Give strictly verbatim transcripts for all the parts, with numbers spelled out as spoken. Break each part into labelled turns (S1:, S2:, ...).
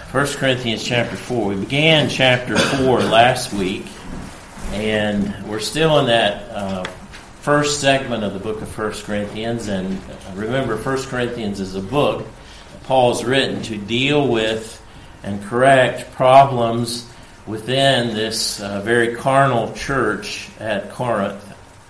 S1: First Corinthians chapter four. We began chapter four last week, and we're still in that uh, first segment of the book of First Corinthians. And remember, First Corinthians is a book Paul's written to deal with and correct problems within this uh, very carnal church at Corinth.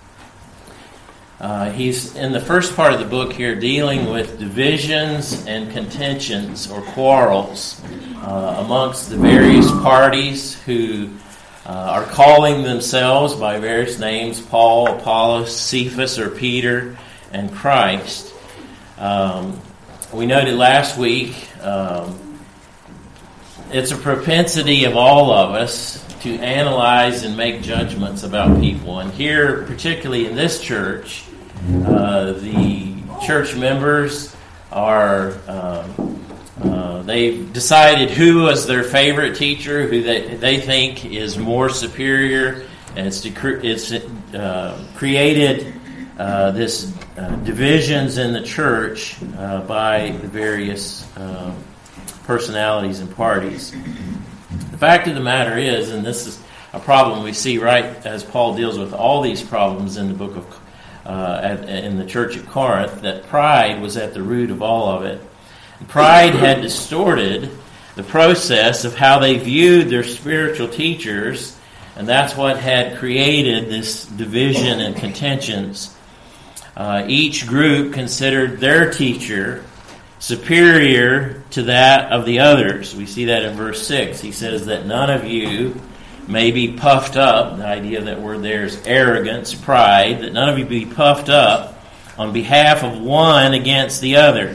S1: Uh, he's in the first part of the book here dealing with divisions and contentions or quarrels uh, amongst the various parties who uh, are calling themselves by various names: Paul, Apollos, Cephas or Peter, and Christ. Um, we noted last week um, it's a propensity of all of us to analyze and make judgments about people. And here, particularly in this church, Uh, the church members are, uh, uh, they've decided who was their favorite teacher, who they, they think is more superior, and it's, dec- it's uh, created uh, this uh, divisions in the church uh, by the various uh, personalities and parties. The fact of the matter is, and this is a problem we see right as Paul deals with all these problems in the book of Uh, at, in the church at Corinth, that pride was at the root of all of it. Pride had distorted the process of how they viewed their spiritual teachers, and that's what had created this division and contentions. Uh, each group considered their teacher superior to that of the others. We see that in verse six. He says that none of you may be puffed up. The idea of that word there is arrogance, pride, that none of you be puffed up on behalf of one against the other.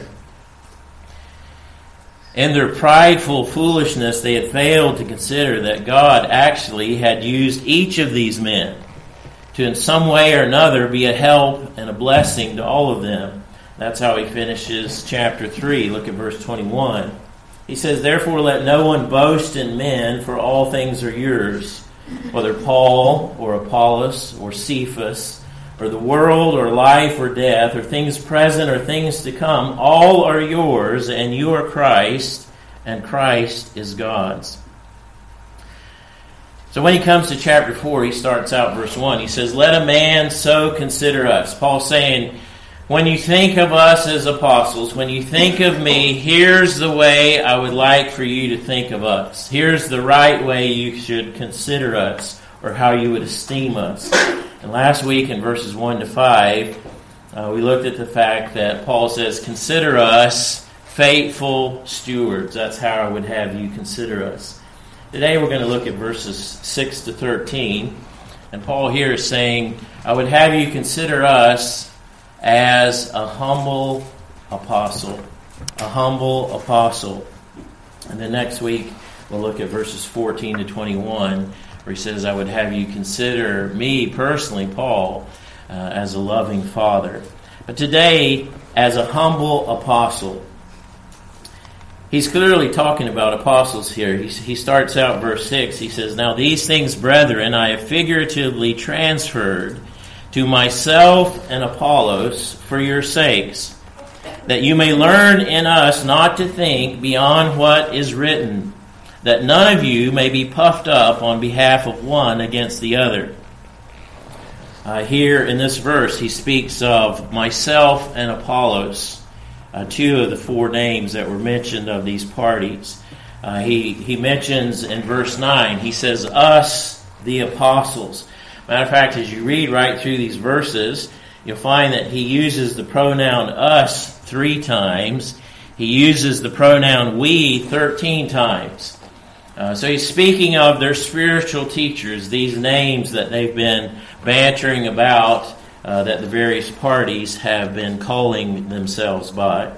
S1: In their prideful foolishness, they had failed to consider that God actually had used each of these men to in some way or another be a help and a blessing to all of them. That's how he finishes chapter three. Look at verse twenty-one. He says, "Therefore let no one boast in men, for all things are yours, whether Paul or Apollos or Cephas or the world or life or death or things present or things to come, all are yours, and you are Christ, and Christ is God's." So when he comes to chapter four, he starts out verse one. He says, "Let a man so consider us." Paul's saying, when you think of us as apostles, when you think of me, here's the way I would like for you to think of us. Here's the right way you should consider us, or how you would esteem us. And last week in verses one to five, uh, we looked at the fact that Paul says, "Consider us faithful stewards." That's how I would have you consider us. Today we're going to look at verses six to thirteen. And Paul here is saying, I would have you consider us as a humble apostle. A humble apostle. And then next week, we'll look at verses fourteen to twenty-one, where he says, I would have you consider me personally, Paul, uh, as a loving father. But today, as a humble apostle. He's clearly talking about apostles here. He, he starts out verse six. He says, "Now these things, brethren, I have figuratively transferred to myself and Apollos for your sakes, that you may learn in us not to think beyond what is written, that none of you may be puffed up on behalf of one against the other." Uh, here in this verse, he speaks of myself and Apollos, uh, two of the four names that were mentioned of these parties. Uh, he, he mentions in verse nine, he says, "Us, the apostles." Matter of fact, as you read right through these verses, you'll find that he uses the pronoun us three times. He uses the pronoun we thirteen times. Uh, so he's speaking of their spiritual teachers, these names that they've been bantering about, uh, that the various parties have been calling themselves by.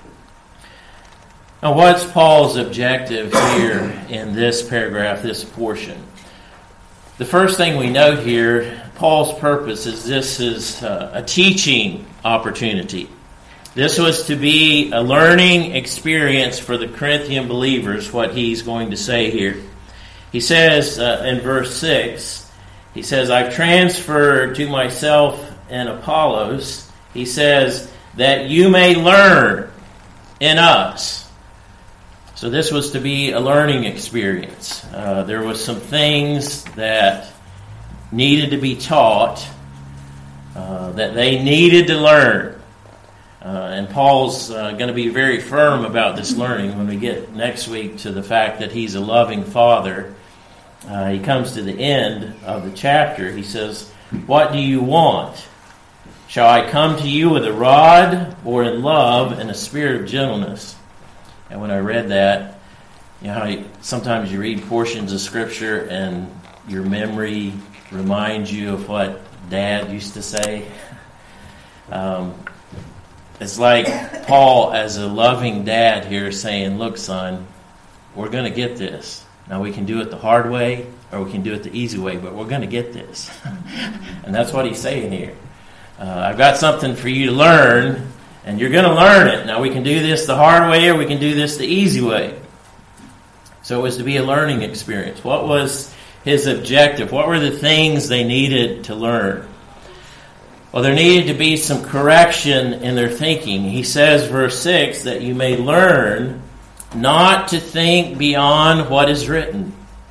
S1: Now, what's Paul's objective here in this paragraph, this portion? The first thing we note here, Paul's purpose is this is uh, a teaching opportunity. This was to be a learning experience for the Corinthian believers, what he's going to say here. He says uh, in verse six, he says, "I've transferred to myself and Apollos," he says, "that you may learn in us." So this was to be a learning experience. Uh, there was some things that needed to be taught, uh, that they needed to learn. Uh, and Paul's uh, going to be very firm about this learning when we get next week to the fact that he's a loving father. Uh, he comes to the end of the chapter. He says, "What do you want? Shall I come to you with a rod, or in love and a spirit of gentleness?" And when I read that, you know how you, sometimes you read portions of Scripture and your memory reminds you of what Dad used to say. Um, it's like Paul, as a loving dad here, saying, "Look, son, we're going to get this. Now we can do it the hard way, or we can do it the easy way, but we're going to get this." And that's what he's saying here. Uh, I've got something for you to learn, and you're going to learn it. Now we can do this the hard way, or we can do this the easy way. So it was to be a learning experience. What was his objective? What were the things they needed to learn? Well, there needed to be some correction in their thinking. He says, verse six, that you may learn not to think beyond what is written.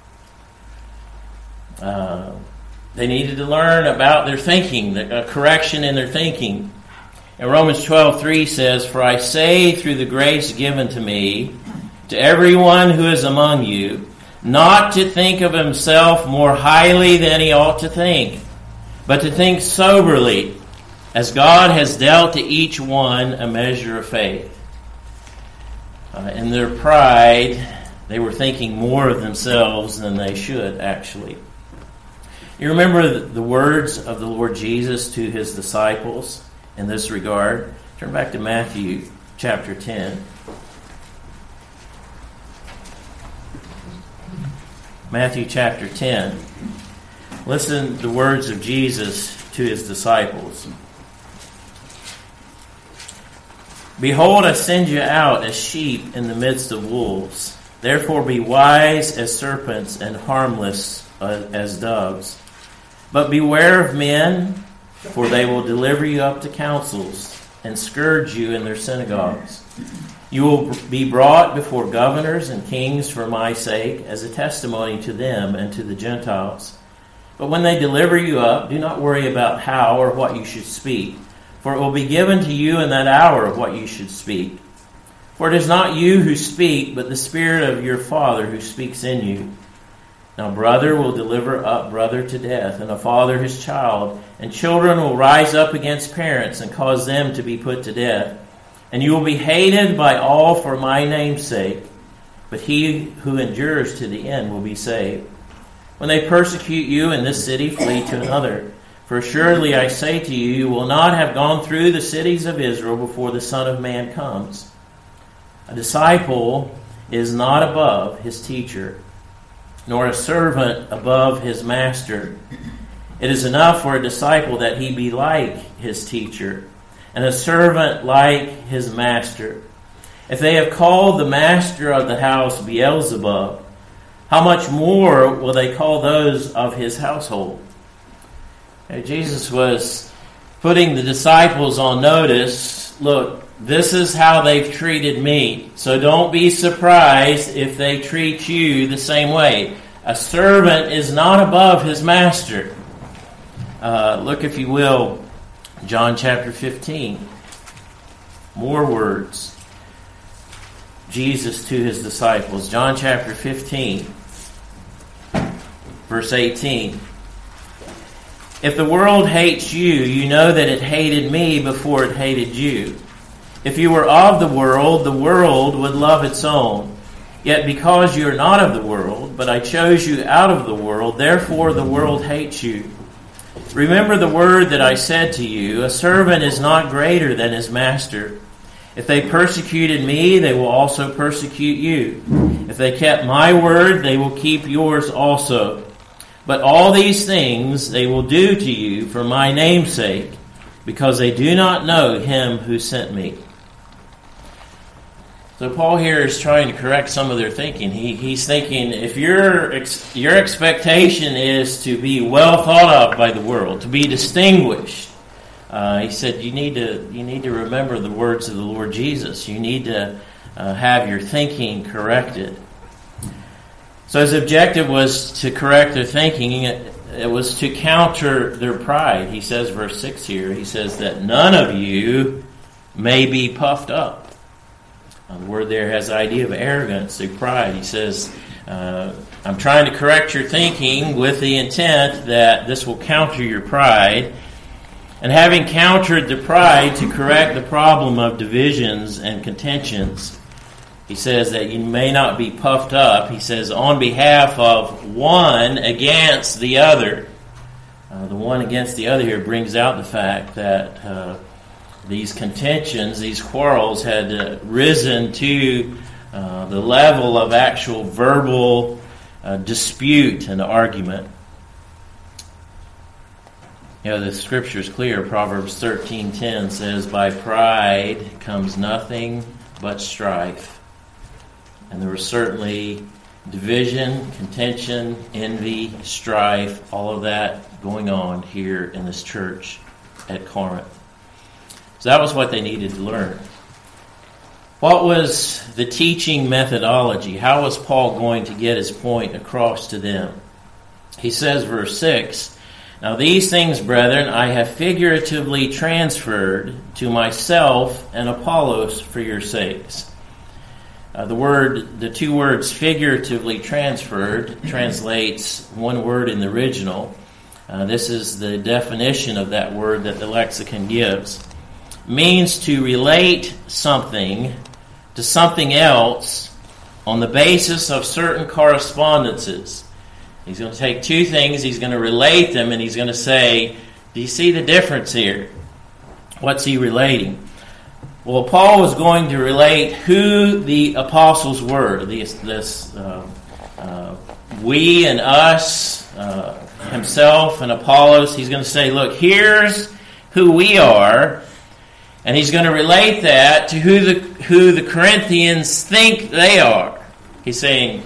S1: Uh, they needed to learn about their thinking, a correction in their thinking. And Romans twelve three says, "For I say through the grace given to me, to everyone who is among you, not to think of himself more highly than he ought to think, but to think soberly, as God has dealt to each one a measure of faith." Uh, in their pride, they were thinking more of themselves than they should, actually. You remember the words of the Lord Jesus to his disciples in this regard? Turn back to Matthew chapter ten. Matthew chapter ten. Listen to the words of Jesus to his disciples. "Behold, I send you out as sheep in the midst of wolves. Therefore be wise as serpents and harmless as doves. But beware of men, for they will deliver you up to councils and scourge you in their synagogues. You will be brought before governors and kings for my sake, as a testimony to them and to the Gentiles. But when they deliver you up, do not worry about how or what you should speak, for it will be given to you in that hour of what you should speak. For it is not you who speak, but the Spirit of your Father who speaks in you. Now brother will deliver up brother to death, and a father his child, and children will rise up against parents and cause them to be put to death. And you will be hated by all for my name's sake, but he who endures to the end will be saved. When they persecute you in this city, flee to another. For assuredly I say to you, you will not have gone through the cities of Israel before the Son of Man comes. A disciple is not above his teacher, nor a servant above his master. It is enough for a disciple that he be like his teacher, and a servant like his master. If they have called the master of the house Beelzebub, how much more will they call those of his household?" Now, Jesus was putting the disciples on notice. Look, this is how they've treated me. So don't be surprised if they treat you the same way. A servant is not above his master. Uh, look, if you will, John chapter fifteen. More words. Jesus to his disciples. John chapter fifteen, verse eighteen. "If the world hates you, you know that it hated me before it hated you. If you were of the world, the world would love its own. Yet because you are not of the world, but I chose you out of the world, therefore the world hates you. Remember the word that I said to you, a servant is not greater than his master. If they persecuted me, they will also persecute you. If they kept my word, they will keep yours also. But all these things they will do to you for my name's sake, because they do not know him who sent me." So Paul here is trying to correct some of their thinking. He, he's thinking, if your ex, your expectation is to be well thought of by the world, to be distinguished, uh, he said you need to you need to remember the words of the Lord Jesus. You need to uh, have your thinking corrected. So his objective was to correct their thinking. It, it was to counter their pride. He says, verse six here, he says that none of you may be puffed up. Uh, the word there has the idea of arrogance, of pride. He says, uh, I'm trying to correct your thinking with the intent that this will counter your pride. And having countered the pride to correct the problem of divisions and contentions, he says that you may not be puffed up. He says on behalf of one against the other. Uh, the one against the other here brings out the fact that uh, these contentions, these quarrels had uh, risen to uh, the level of actual verbal uh, dispute and argument. You know, the scripture is clear. Proverbs thirteen ten says, by pride comes nothing but strife. And there was certainly division, contention, envy, strife, all of that going on here in this church at Corinth. So that was what they needed to learn. What was the teaching methodology? How was Paul going to get his point across to them? He says, verse six, now these things, brethren, I have figuratively transferred to myself and Apollos for your sakes. Uh, the word, the two words figuratively transferred translates one word in the original. Uh, this is the definition of that word that the lexicon gives. It means to relate something to something else on the basis of certain correspondences. He's going to take two things, he's going to relate them, and he's going to say, do you see the difference here? What's he relating? Well, Paul was going to relate who the apostles were. This, this uh, uh, we and us, uh, himself and Apollos. He's going to say, look, here's who we are. And he's going to relate that to who the who the Corinthians think they are. He's saying,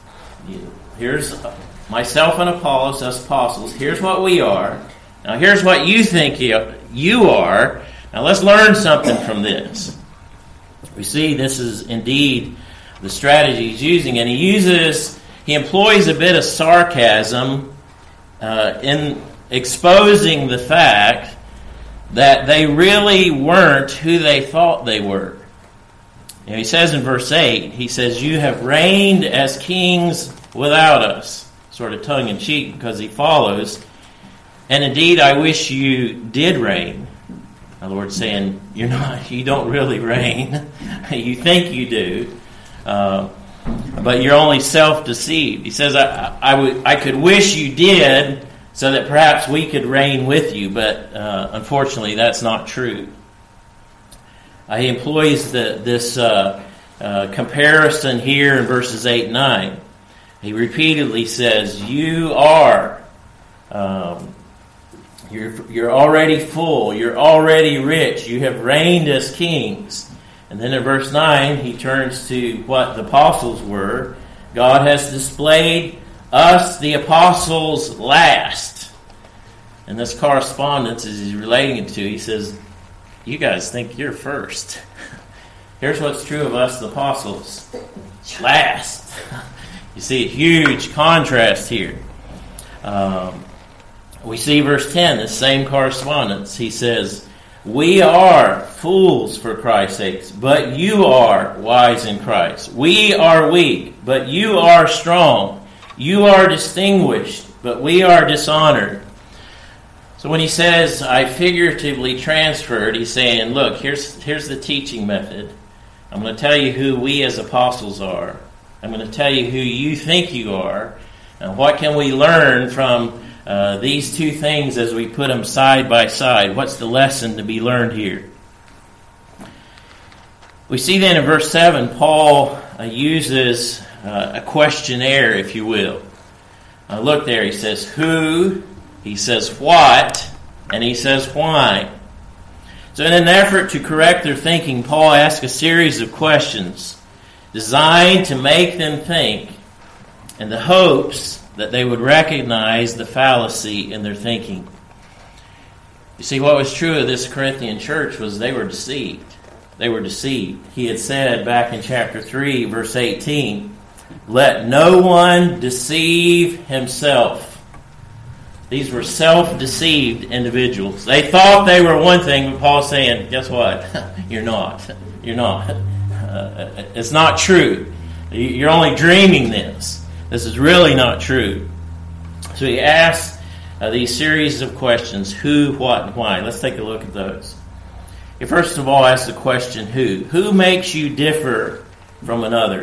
S1: here's myself and Apollos, us apostles. Here's what we are. Now here's what you think you are. Now let's learn something from this. We see this is indeed the strategy he's using. And he uses, he employs a bit of sarcasm uh, in exposing the fact that they really weren't who they thought they were. You know, he says in verse eight, he says, you have reigned as kings without us. Sort of tongue-in-cheek because he follows. And indeed, I wish you did reign. The Lord's saying, you're not, you don't really reign. You think you do. Uh, but you're only self-deceived. He says, I, I, would, I could wish you did, so that perhaps we could reign with you, but uh, unfortunately that's not true. Uh, he employs the, this uh, uh, comparison here in verses eight and nine. He repeatedly says, you are, um, you're, you're already full, you're already rich, you have reigned as kings. And then in verse nine, he turns to what the apostles were. God has displayed us, the apostles, last. And this correspondence, as he's relating it to, he says, you guys think you're first. Here's what's true of us, the apostles. Last. You see a huge contrast here. Um, we see verse ten, the same correspondence. He says, we are fools for Christ's sake, but you are wise in Christ. We are weak, but you are strong. You are distinguished, but we are dishonored. So when he says, I figuratively transferred, he's saying, look, here's, here's the teaching method. I'm going to tell you who we as apostles are. I'm going to tell you who you think you are. And what can we learn from uh, these two things as we put them side by side? What's the lesson to be learned here? We see then in verse seven, Paul uh, uses uh, a questionnaire, if you will. Uh, look there, he says who, he says what, and he says why. So in an effort to correct their thinking, Paul asks a series of questions designed to make them think in the hopes that they would recognize the fallacy in their thinking. You see, what was true of this Corinthian church was they were deceived. they were deceived. He had said back in chapter three, verse eighteen, "Let no one deceive himself." These were self-deceived individuals. They thought they were one thing, but Paul's saying, guess what? You're not. You're not. Uh, it's not true. You're only dreaming this. This is really not true. So he asks uh, these series of questions: who, what, and why. Let's take a look at those. He first of all asks the question, who? Who makes you differ from another?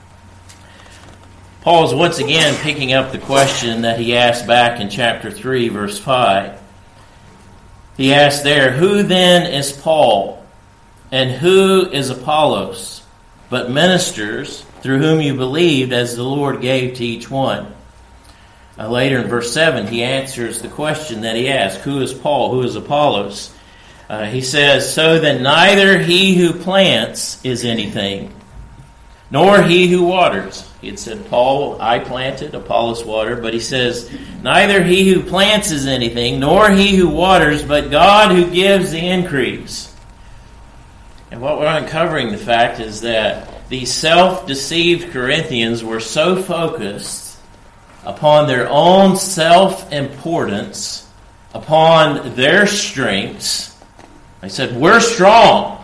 S1: Paul is once again picking up the question that he asked back in chapter three, verse five. He asked there, "Who then is Paul, and who is Apollos, but ministers through whom you believed, as the Lord gave to each one?" Uh, later in verse seven, he answers the question that he asked, "Who is Paul? Who is Apollos?" Uh, he says, "So that neither he who plants is anything, nor he who waters." He had said, Paul, I planted, Apollos watered, but he says, neither he who plants is anything, nor he who waters, but God who gives the increase. And what we're uncovering the fact is that these self-deceived Corinthians were so focused upon their own self-importance, upon their strengths. They said, we're strong,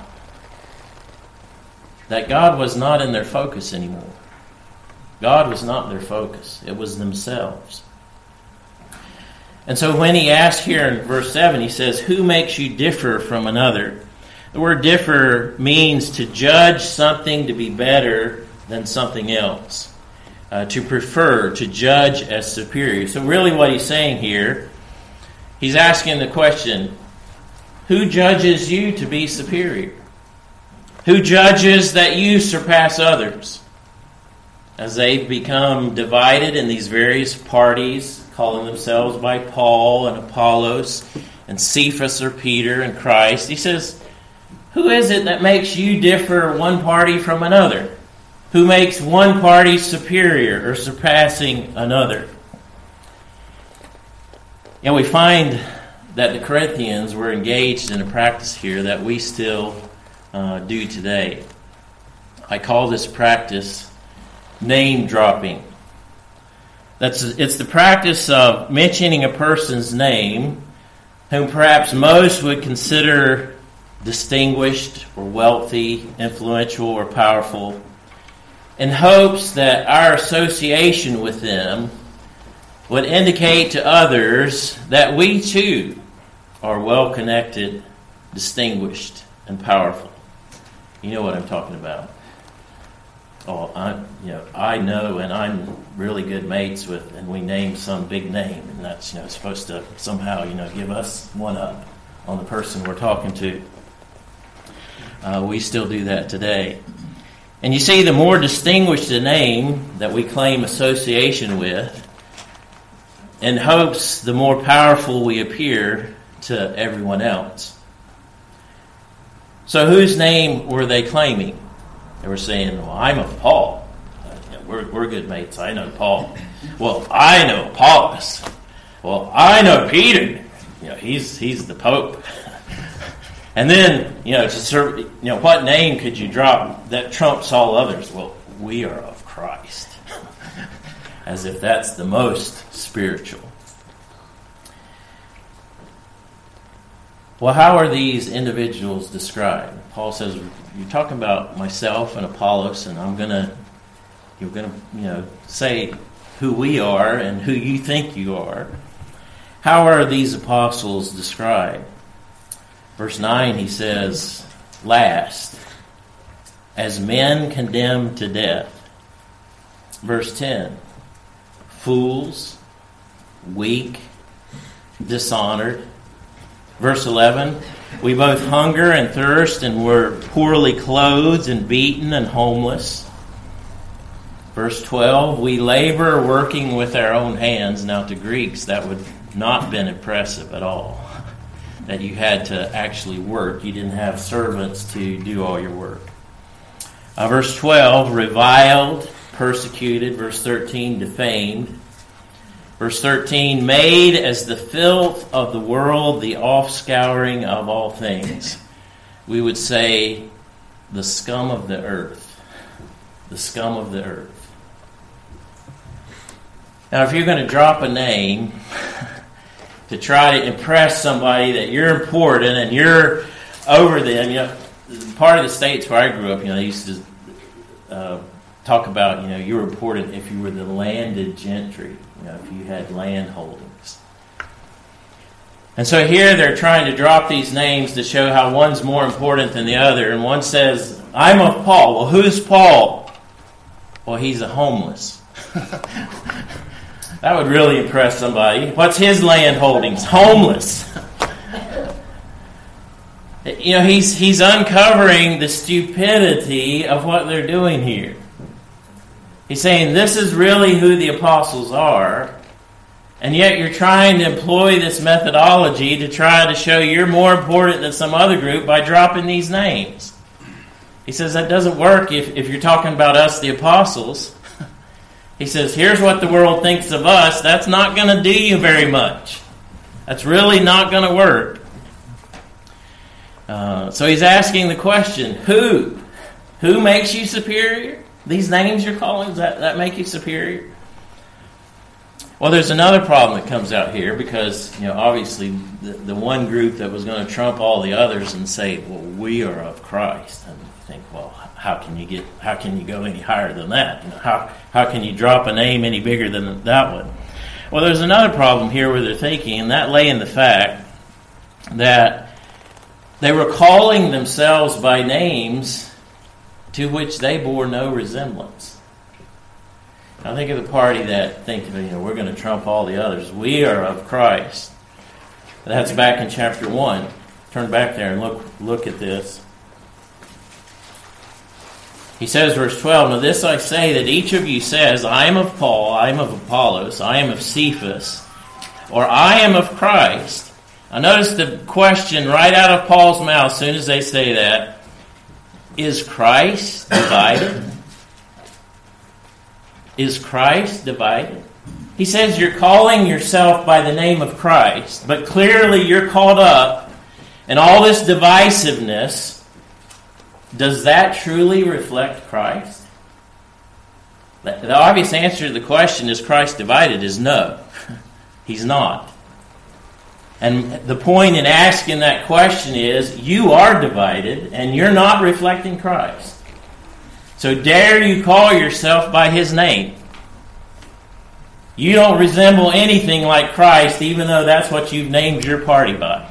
S1: that God was not in their focus anymore. God was not their focus. It was themselves. And so when he asked here in verse seven, he says, who makes you differ from another? The word differ means to judge something to be better than something else. Uh, to prefer, to judge as superior. So really what he's saying here, he's asking the question, who judges you to be superior? Who judges that you surpass others? As they become divided in these various parties, calling themselves by Paul and Apollos and Cephas or Peter and Christ, he says, who is it that makes you differ one party from another? Who makes one party superior or surpassing another? And we find that the Corinthians were engaged in a practice here that we still uh, do today. I call this practice name dropping. That's it's the practice of mentioning a person's name whom perhaps most would consider distinguished or wealthy, influential or powerful, in hopes that our association with them would indicate to others that we too are well connected, distinguished, and powerful. You know what I'm talking about. Oh, I, you know, I know, and I'm really good mates with, and we name some big name, and that's, you know, supposed to somehow, you know, give us one up on the person we're talking to. Uh, we still do that today. And you see, the more distinguished a name that we claim association with, in hopes the more powerful we appear to everyone else. So whose name were they claiming? They were saying, well, I'm of Paul. Uh, you know, we're, we're good mates. I know Paul. Well, I know Apollos. Well, I know Peter. You know, he's he's the Pope. And then, you know, to serve, you know, what name could you drop that trumps all others? Well, we are of Christ. As if that's the most spiritual. Well, how are these individuals described? Paul says, you're talking about myself and Apollos, and I'm gonna, you're gonna, you know, say who we are and who you think you are. How are these apostles described? Verse nine, he says, last, as men condemned to death. Verse ten, fools, weak, dishonored. Verse eleven, we both hunger and thirst and were poorly clothed and beaten and homeless. Verse twelve, we labor working with our own hands. Now to Greeks, that would not have been impressive at all. That you had to actually work. You didn't have servants to do all your work. Uh, verse twelve, reviled, persecuted. Verse thirteen, defamed. Verse thirteen, made as the filth of the world, the offscouring of all things. We would say the scum of the earth. The scum of the earth. Now, if you're going to drop a name to try to impress somebody that you're important and you're over them, you know, part of the states where I grew up, you know, they used to uh, talk about, you know, you were important if you were the landed gentry, you know, if you had land holdings. And so here they're trying to drop these names to show how one's more important than the other. And one says, I'm of Paul. Well, who's Paul? Well, he's a homeless. That would really impress somebody. What's his land holdings? Homeless. You know, he's he's uncovering the stupidity of what they're doing here. He's saying this is really who the apostles are, and yet you're trying to employ this methodology to try to show you're more important than some other group by dropping these names. He says that doesn't work if, if you're talking about us, the apostles. He says, here's what the world thinks of us. That's not going to do you very much. That's really not going to work. Uh, so he's asking the question, who? Who makes you superior? These names you're calling, does that, that make you superior? Well, there's another problem that comes out here because, you know, obviously the, the one group that was going to trump all the others and say, well, we are of Christ. And you think, well, how can you get, how can you go any higher than that? You know, how, how can you drop a name any bigger than that one? Well, there's another problem here where they're thinking, and that lay in the fact that they were calling themselves by names to which they bore no resemblance. Now think of the party that think, you know, we're going to trump all the others. We are of Christ. That's back in chapter one. Turn back there and look look at this. He says, verse twelve, now this I say, that each of you says, I am of Paul, I am of Apollos, I am of Cephas, or I am of Christ. Now notice the question right out of Paul's mouth as soon as they say that. Is Christ divided? Is Christ divided? He says you're calling yourself by the name of Christ, but clearly you're caught up in all this divisiveness. Does that truly reflect Christ? The obvious answer to the question, is Christ divided, is no. He's not. And the point in asking that question is, you are divided and you're not reflecting Christ. So dare you call yourself by His name. You don't resemble anything like Christ, even though that's what you've named your party by.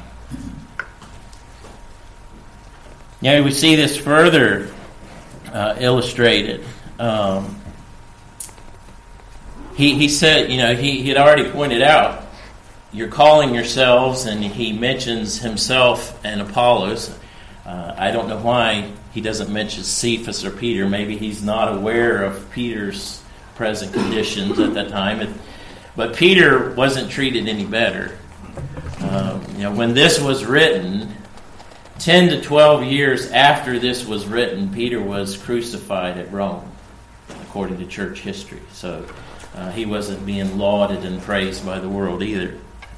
S1: You know, we see this further uh, illustrated. Um, he he said, you know, he, he had already pointed out, you're calling yourselves, and he mentions himself and Apollos. Uh, I don't know why he doesn't mention Cephas or Peter. Maybe he's not aware of Peter's present conditions at that time. It, but Peter wasn't treated any better. Um, you know, when this was written, ten to twelve years after this was written, Peter was crucified at Rome, according to church history. So uh, he wasn't being lauded and praised by the world either.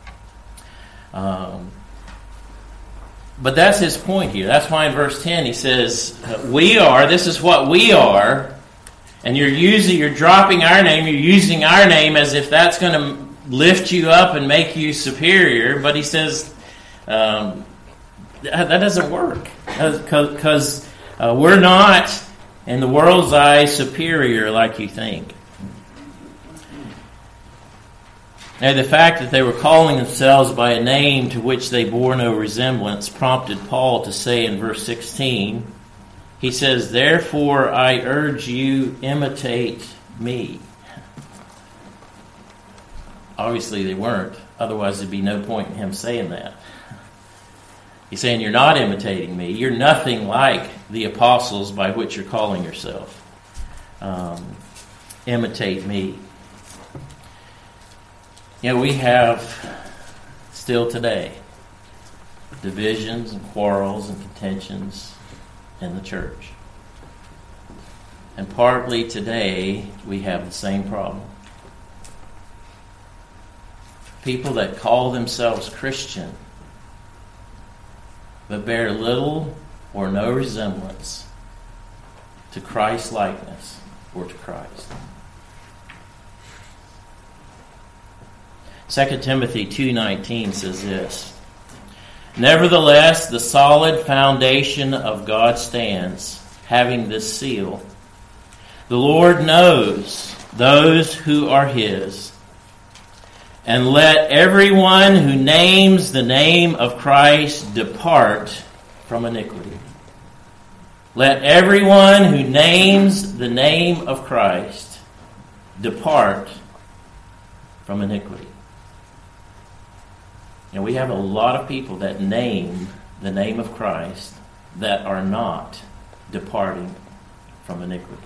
S1: Um, but that's his point here. That's why in verse ten he says, we are, this is what we are, and you're using, you're dropping our name, you're using our name as if that's going to lift you up and make you superior. But he says, um, that, that doesn't work. Because uh, we're not, in the world's eyes, superior like you think. Now, the fact that they were calling themselves by a name to which they bore no resemblance prompted Paul to say in verse sixteen, he says, therefore I urge you, imitate me. Obviously they weren't. Otherwise there'd be no point in him saying that. He's saying you're not imitating me. You're nothing like the apostles by which you're calling yourself. Um, imitate me. You know, we have still today divisions and quarrels and contentions in the church. And partly today we have the same problem. People that call themselves Christian but bear little or no resemblance to Christ's likeness or to Christ. Second Timothy two nineteen says this, "Nevertheless, the solid foundation of God stands, having this seal. The Lord knows those who are His. And let everyone who names the name of Christ depart from iniquity." Let everyone who names the name of Christ depart from iniquity. And we have a lot of people that name the name of Christ that are not departing from iniquity.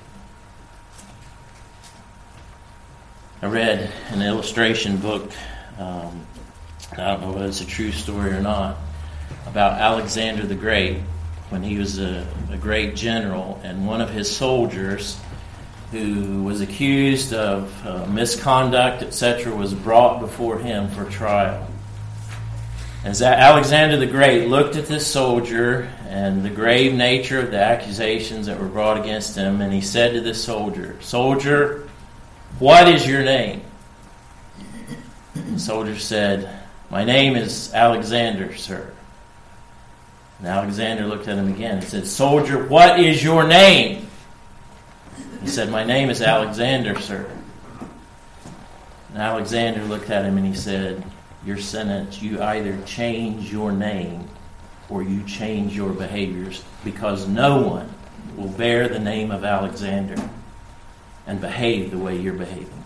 S1: I read an illustration book, um, I don't know whether it's a true story or not, about Alexander the Great when he was a, a great general, and one of his soldiers who was accused of uh, misconduct, et cetera, was brought before him for trial. As Alexander the Great looked at this soldier and the grave nature of the accusations that were brought against him, and he said to this soldier, "Soldier, what is your name?" The soldier said, "My name is Alexander, sir." And Alexander looked at him again and said, "Soldier, what is your name?" He said, "My name is Alexander, sir." And Alexander looked at him and he said, "Your sentence, you either change your name or you change your behaviors, because no one will bear the name of Alexander and behave the way you're behaving."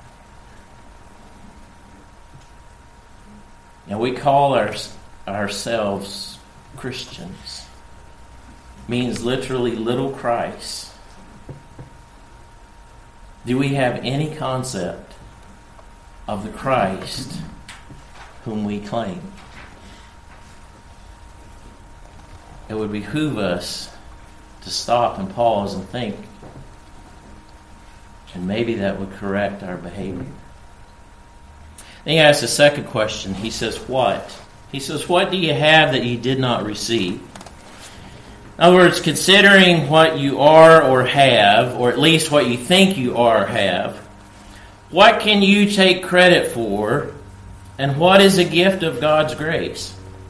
S1: Now, we call our, ourselves Christians. Means literally little Christ. Do we have any concept of the Christ whom we claim? It would behoove us to stop and pause and think, and maybe that would correct our behavior. Then he asks a second question. He says, what? He says, what do you have that you did not receive? In other words, considering what you are or have, or at least what you think you are or have, what can you take credit for, and what is a gift of God's grace?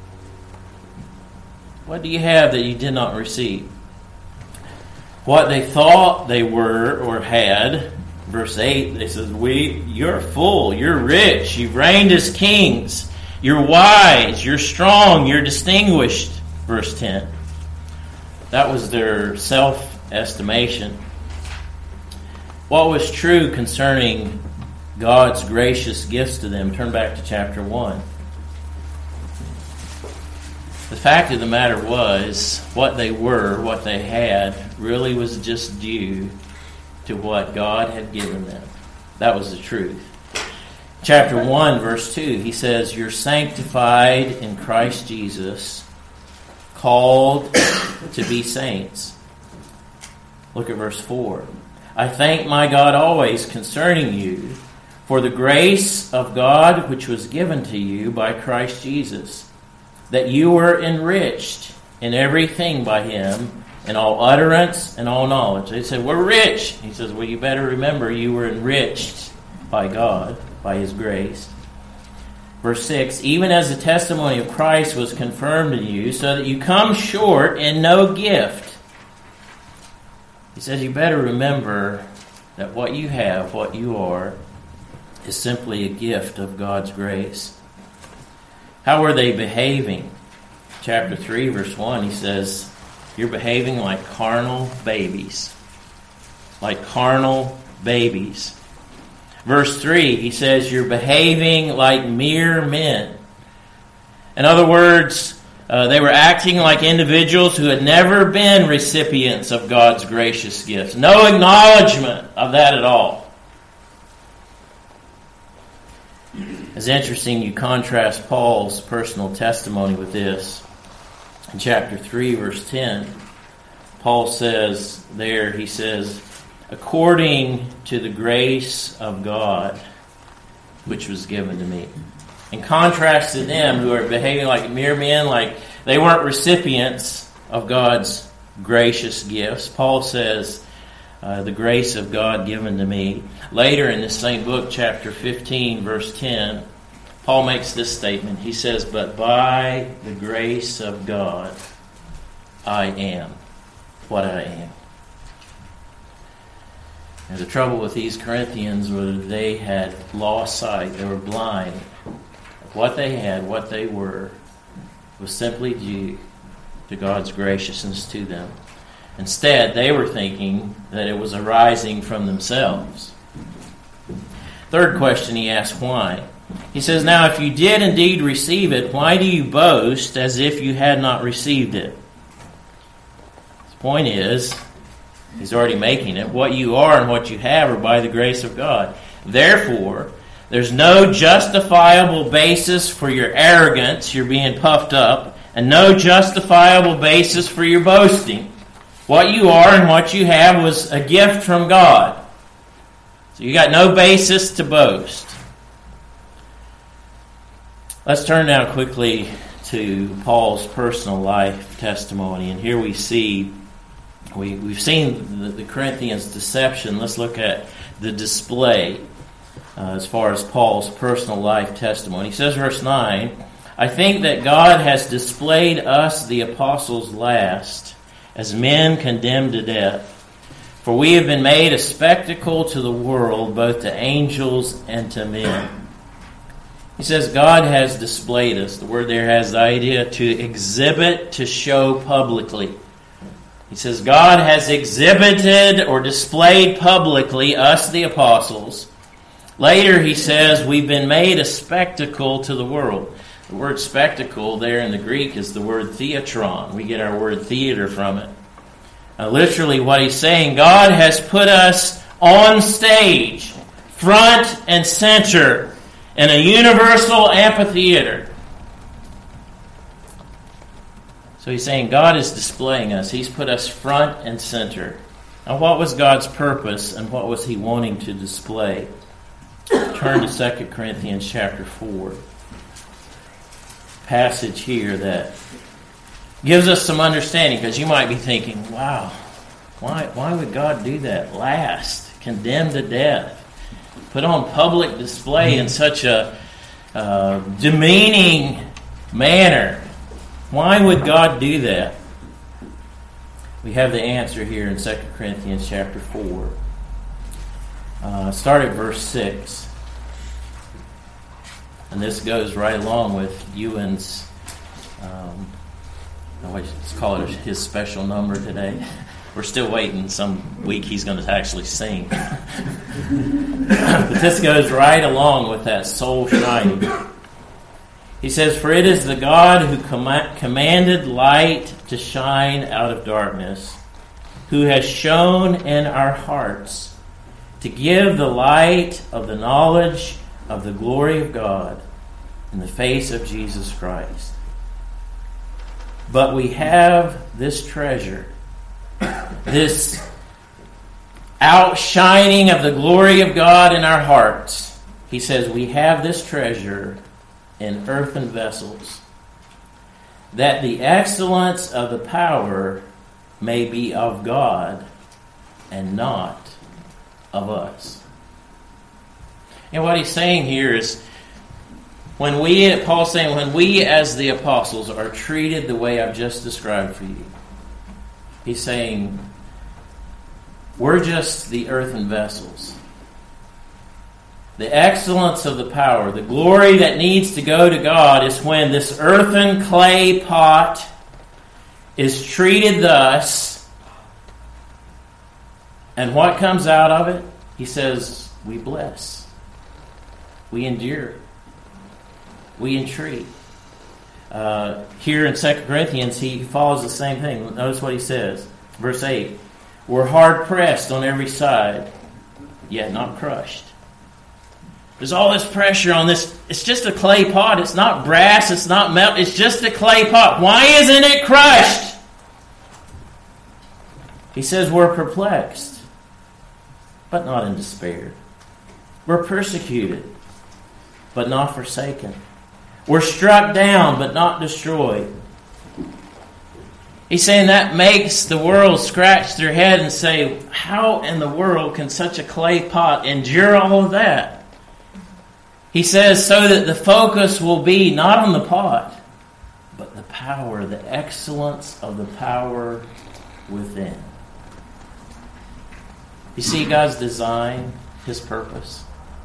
S1: What do you have that you did not receive? What they thought they were or had, verse eight, they says, "We, you're full, you're rich, you've reigned as kings, you're wise, you're strong, you're distinguished," verse ten. That was their self-estimation. What was true concerning God's gracious gifts to them? Turn back to chapter one. The fact of the matter was, what they were, what they had, really was just due to what God had given them. That was the truth. Chapter one, verse two, he says, "You're sanctified in Christ Jesus, called to be saints." Look at verse four. "I thank my God always concerning you for the grace of God which was given to you by Christ Jesus, that you were enriched in everything by Him, in all utterance and all knowledge." They said, "We're rich." He says, "Well, you better remember you were enriched by God, by His grace." Verse six, "Even as the testimony of Christ was confirmed in you, so that you come short in no gift." He says, you better remember that what you have, what you are, is simply a gift of God's grace. How are they behaving? Chapter three, verse one, he says, "You're behaving like carnal babies." Like carnal babies. Verse three, he says, "You're behaving like mere men." In other words, uh, they were acting like individuals who had never been recipients of God's gracious gifts. No acknowledgement of that at all. It's interesting you contrast Paul's personal testimony with this. In chapter three, verse ten, Paul says there, he says, "According to the grace of God, which was given to me." In contrast to them who are behaving like mere men, like they weren't recipients of God's gracious gifts, Paul says, uh, the grace of God given to me. Later in this same book, chapter fifteen, verse ten, Paul makes this statement. He says, "But by the grace of God, I am what I am." And the trouble with these Corinthians was they had lost sight. They were blind. What they had, what they were, was simply due to God's graciousness to them. Instead, they were thinking that it was arising from themselves. Third question he asks, why? He says, "Now if you did indeed receive it, why do you boast as if you had not received it?" His point is, he's already making it, what you are and what you have are by the grace of God. Therefore, there's no justifiable basis for your arrogance, your being puffed up, and no justifiable basis for your boasting. What you are and what you have was a gift from God. So you got no basis to boast. Let's turn now quickly to Paul's personal life testimony. And here we see, we, we've seen the, the Corinthians' deception. Let's look at the display uh, as far as Paul's personal life testimony. He says, verse nine, "I think that God has displayed us, the apostles, last, as men condemned to death. For we have been made a spectacle to the world, both to angels and to men." He says God has displayed us. The word there has the idea to exhibit, to show publicly. He says God has exhibited or displayed publicly us, the apostles. Later he says we've been made a spectacle to the world. The word spectacle there in the Greek is the word theatron. We get our word theater from it. Now, literally what he's saying, God has put us on stage, front and center, in a universal amphitheater. So he's saying God is displaying us. He's put us front and center. Now, what was God's purpose and what was he wanting to display? Turn to Second Corinthians chapter four. Passage here that gives us some understanding, because you might be thinking, wow, why why would God do that? Last, condemned to death, put on public display in such a uh, demeaning manner. Why would God do that? We have the answer here in Second Corinthians chapter four. Uh, start at verse six. And this goes right along with Ewan's, um, let's call it his special number today. We're still waiting. Some week he's going to actually sing. But this goes right along with that soul shining. He says, "For it is the God who com- commanded light to shine out of darkness, who has shone in our hearts to give the light of the knowledge of the glory of God in the face of Jesus Christ. But we have this treasure," this outshining of the glory of God in our hearts. He says, we have this treasure in earthen vessels, that the excellence of the power may be of God and not of us. And what he's saying here is, when we, Paul's saying, when we as the apostles are treated the way I've just described for you, he's saying, we're just the earthen vessels. The excellence of the power, the glory that needs to go to God is when this earthen clay pot is treated thus. And what comes out of it? He says, we bless. We endure. We entreat. Uh, here in Second Corinthians, he follows the same thing. Notice what he says. Verse eight. We're hard pressed on every side, yet not crushed. There's all this pressure on this. It's just a clay pot. It's not brass. It's not metal. It's just a clay pot. Why isn't it crushed? He says we're perplexed, but not in despair. We're persecuted, but not forsaken. We're struck down, but not destroyed. He's saying that makes the world scratch their head and say, how in the world can such a clay pot endure all of that? He says, so that the focus will be not on the pot, but the power, the excellence of the power within. You see God's design, His purpose?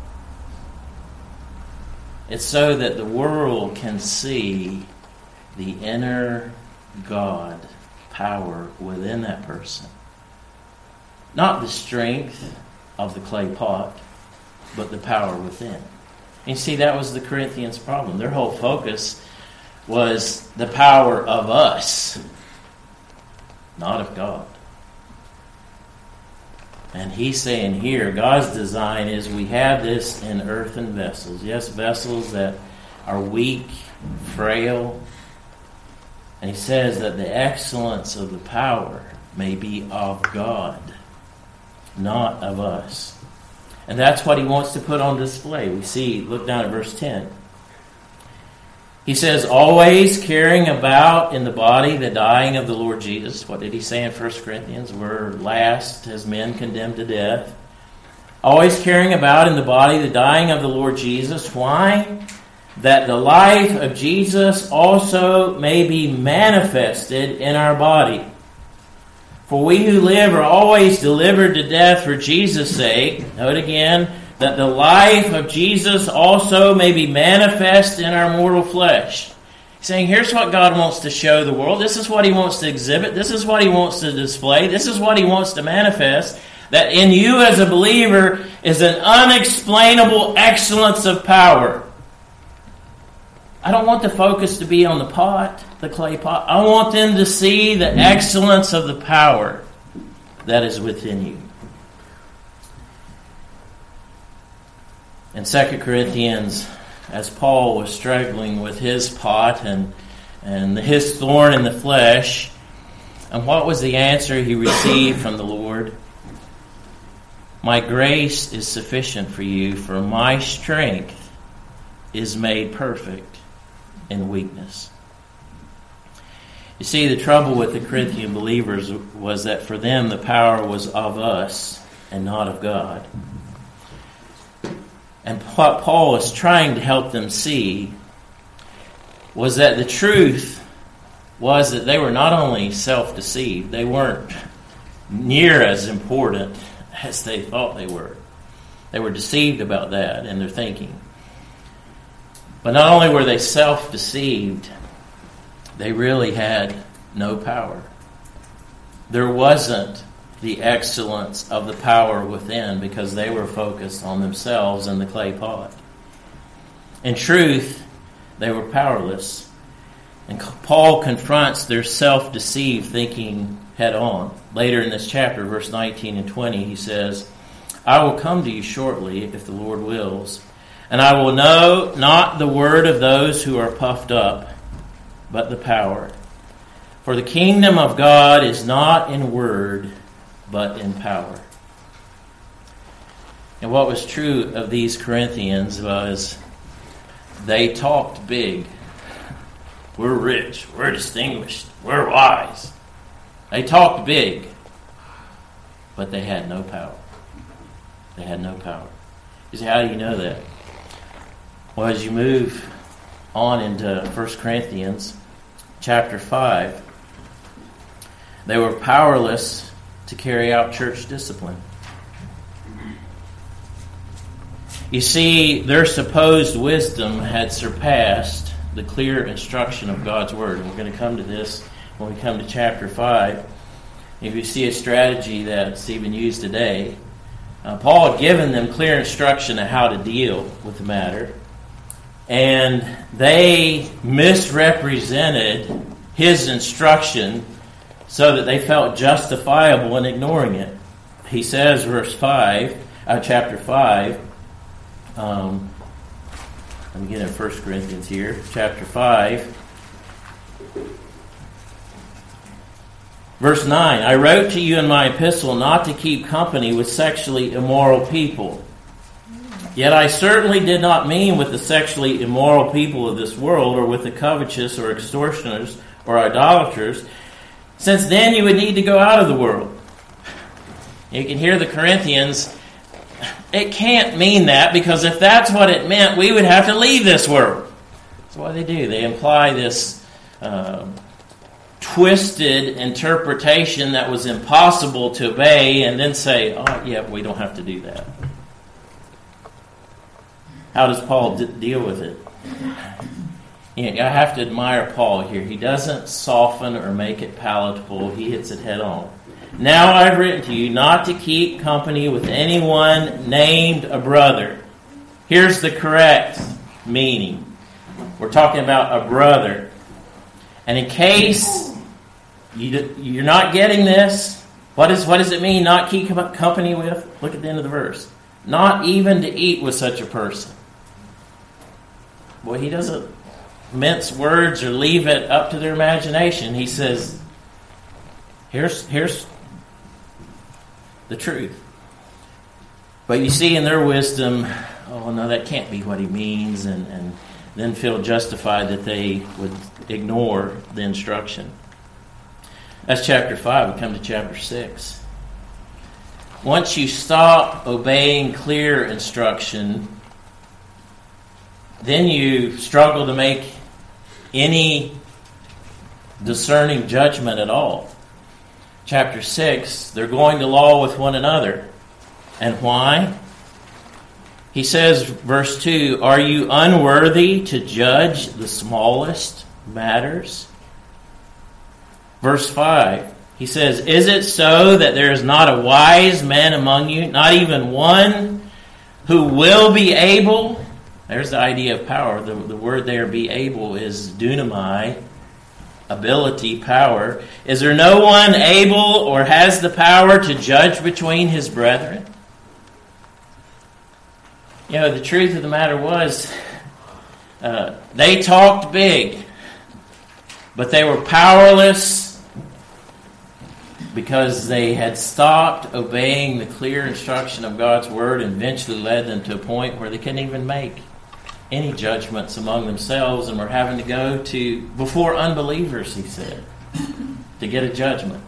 S1: It's so that the world can see the inner God power within that person. Not the strength of the clay pot, but the power within. And you see, that was the Corinthians' problem. Their whole focus was the power of us, not of God. And he's saying here, God's design is we have this in earthen vessels. Yes, vessels that are weak, frail. And he says that the excellence of the power may be of God, not of us. And that's what he wants to put on display. We see, look down at verse ten. He says, always carrying about in the body the dying of the Lord Jesus. What did he say in First Corinthians? We're last as men condemned to death. Always carrying about in the body the dying of the Lord Jesus. Why? That the life of Jesus also may be manifested in our body. For we who live are always delivered to death for Jesus' sake. Note again, that the life of Jesus also may be manifest in our mortal flesh. He's saying, here's what God wants to show the world. This is what He wants to exhibit. This is what He wants to display. This is what He wants to manifest. That in you as a believer is an unexplainable excellence of power. I don't want the focus to be on the pot, the clay pot. I want them to see the excellence of the power that is within you. In Second Corinthians, as Paul was struggling with his pot and, and his thorn in the flesh, and what was the answer he received from the Lord? My grace is sufficient for you, for my strength is made perfect in weakness. You see, the trouble with the Corinthian believers was that for them the power was of us and not of God. And what Paul was trying to help them see was that the truth was that they were not only self-deceived, they weren't near as important as they thought they were. They were deceived about that in their thinking. But not only were they self-deceived, they really had no power. There wasn't the excellence of the power within because they were focused on themselves and the clay pot. In truth, they were powerless. And Paul confronts their self-deceived thinking head on. Later in this chapter, verse nineteen and twenty, he says, I will come to you shortly, if the Lord wills, and I will know not the word of those who are puffed up, but the power. For the kingdom of God is not in word, but in power. And what was true of these Corinthians was they talked big. We're rich, we're distinguished, we're wise. They talked big, but they had no power. They had no power. You say, how do you know that? Well, as you move on into First Corinthians chapter five, they were powerless to carry out church discipline. You see, their supposed wisdom had surpassed the clear instruction of God's Word. And we're going to come to this when we come to chapter five. If you see a strategy that's even used today, uh, Paul had given them clear instruction on how to deal with the matter. And they misrepresented his instruction so that they felt justifiable in ignoring it. He says, verse five, uh, chapter five, um, let me get in First Corinthians here, chapter five, verse nine, I wrote to you in my epistle not to keep company with sexually immoral people. Yet I certainly did not mean with the sexually immoral people of this world, or with the covetous or extortioners or idolaters, since then you would need to go out of the world. You can hear the Corinthians. It can't mean that, because if that's what it meant, we would have to leave this world. That's what they do. They imply this uh, twisted interpretation that was impossible to obey, and then say, oh, yeah, we don't have to do that. How does Paul d- deal with it? You know, I have to admire Paul here. He doesn't soften or make it palatable. He hits it head on. Now I've written to you not to keep company with anyone named a brother. Here's the correct meaning. We're talking about a brother. And in case you, you're not getting this, what, is, what does it mean, not keep company with? Look at the end of the verse. Not even to eat with such a person. Boy, he doesn't mince words or leave it up to their imagination. He says, here's, here's the truth. But you see in their wisdom, oh no, that can't be what he means, and, and then feel justified that they would ignore the instruction. That's chapter five. We come to chapter six. Once you stop obeying clear instruction, then you struggle to make any discerning judgment at all. Chapter six, they're going to law with one another. And why? He says, verse two, are you unworthy to judge the smallest matters? Verse five, he says, is it so that there is not a wise man among you, not even one who will be able? There's the idea of power. The, the word there, be able, is dunamai, ability, power. Is there no one able or has the power to judge between his brethren? You know, the truth of the matter was, uh, they talked big, but they were powerless because they had stopped obeying the clear instruction of God's word, and eventually led them to a point where they couldn't even make any judgments among themselves, and were having to go to before unbelievers, he said, to get a judgment.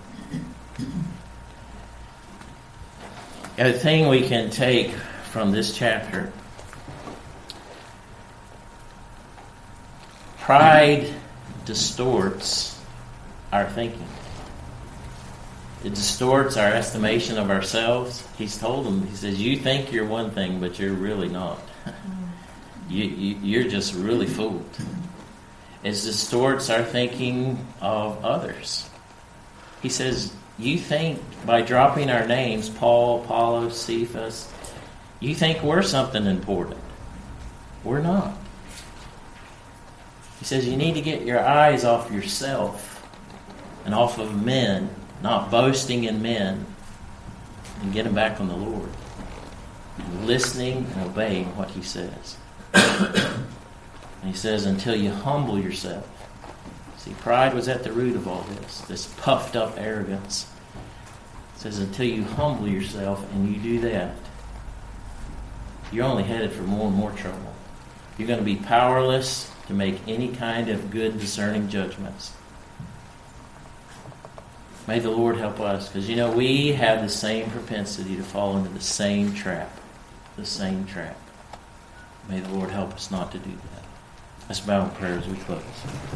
S1: A thing we can take from this chapter: pride distorts our thinking. It distorts our estimation of ourselves. He's told them, he says, you think you're one thing, but you're really not. You, you, you're just really fooled. It distorts our thinking of others. He says, you think by dropping our names, Paul, Apollos, Cephas, you think we're something important. We're not. He says you need to get your eyes off yourself and off of men, not boasting in men, and get them back on the Lord. And listening and obeying what he says. And he says, until you humble yourself. See, pride was at the root of all this, this puffed up arrogance. It says, until you humble yourself, and you do that, you're only headed for more and more trouble. You're going to be powerless to make any kind of good discerning judgments. May the Lord help us, because, you know, we have the same propensity to fall into the same trap. The same trap. May the Lord help us not to do that. Let's bow in prayer as we close.